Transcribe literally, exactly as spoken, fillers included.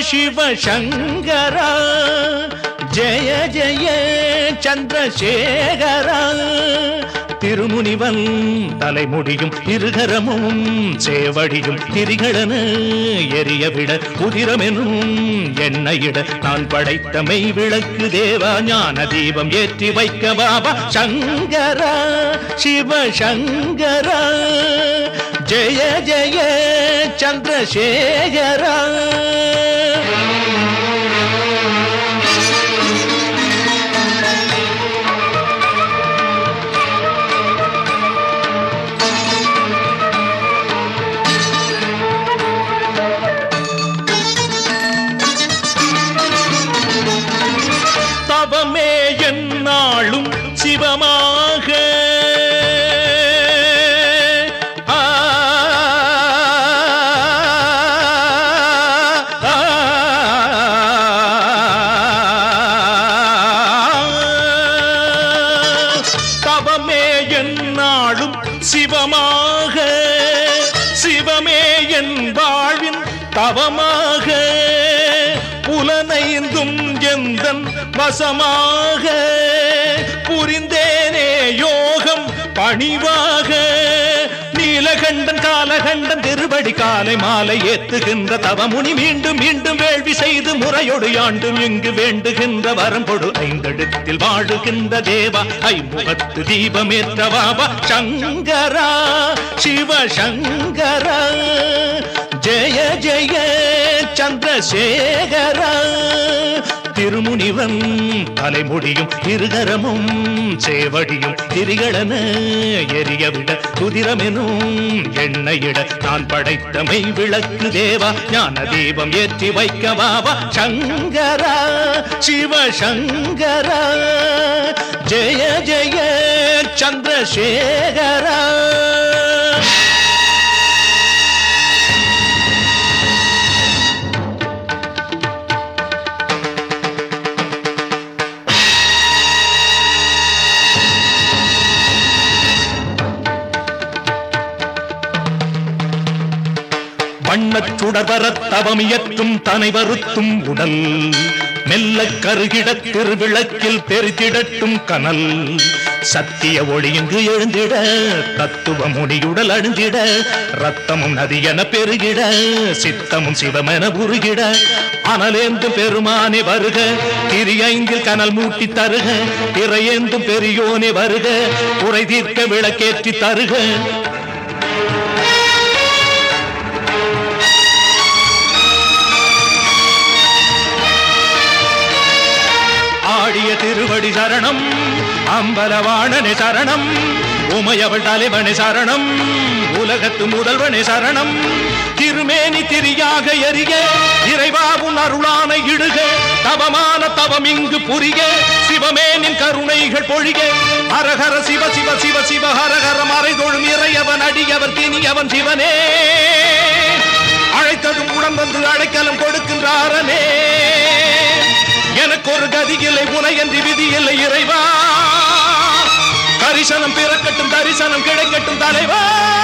சிவசங்கரா ஜெய ஜெய சந்திரசேகரா திருமுனிவன் தலைமுடியும் இருகரமும் சேவடியும் திரிகளன எரியவிட உதிரமெனும் எண்ணெயிட நான் படைத்த மெய் விளக்கு தேவா ஞான தீபம் ஏற்றி வைக்க பாபா சங்கரா சிவசங்கரா ஜெய ஜெய சந்திரசேகரா தவமே என்னாலும் சிவமாக தவமே என்னாலும் சிவமாக சிவமே என் வாழ்வின் தவமாக புலனைந்தும் எந்தன் வசமாக புரிந்தேனே யோகம் பணிவாக நீலகண்டன் காலகண்டன் திருபடி காலை மாலை ஏத்துகின்ற தவமுனி மீண்டும் மீண்டும் வேள்வி செய்து முறையொடு யாண்டும் இங்கு வேண்டுகின்ற வரம்பொடு ஐந்தெழுத்தில் வாழுகின்ற தேவா ஐமுகத்து தீபமேற்ற பாபா சங்கரா சிவசங்கரா ஜெய ஜெய சந்திரசேகரா திருமுனிவன் தலைமுடியும் இருகரமும் சேவடியும் திரிகளன எரியவிட குதிரமெனும் எண்ணெயிட நான் படைத்த மெய் விளக்கு தேவா ஞான தீபம் ஏற்றி வைக்க பாபா சங்கரா சிவசங்கரா ஜெய ஜெய சந்திரசேகரா வண்ணச்சுடர்வரத் தவமியற்றும் தனை வருத்தும் உடல் மெல்ல கருகிட திருவிளக்கில் பெருத்திடட்டும் கனல் சத்திய ஒளியிங்கு எழுந்திட தத்துவ முடியுடல் அழிந்திட ரத்தமும் நதியென பெருகிட சித்தமும் சிவமென உருகிட அனலேந்தும் பெருமானே வருக திரியைந்தில் கனல் மூட்டி தருக திரையேந்தும் பெரியோனே வருக குறை தீர்க்க விளக்கேற்றி தருக ஆடிய திருவடி சரணம் அம்பலவாணனே சரணம் உமையவள் தலைவனே சரணம் உலகத்து முதல்வனே சரணம் திருமேனி திரியாக எரிய இறைவாவும் அருளானை இடுக தவமான தவம் இங்கு புரிய சிவமேனின் கருணைகள் பொழிக ஹரஹர சிவ சிவ சிவ சிவ ஹரஹர மறைதொழும் இறையவன் அடியவர் தினியவன் சிவனே அழைத்ததும் உடன் வந்து அழைக்கலம் கொடுக்கின்றாரனே எனக்கு ஒரு கதி இல்லை உனையன்றி விதி இல்லை இறைவா கரிசனம் பிறக்கட்டும் தரிசனம் கிடைக்கட்டும் தலைவா.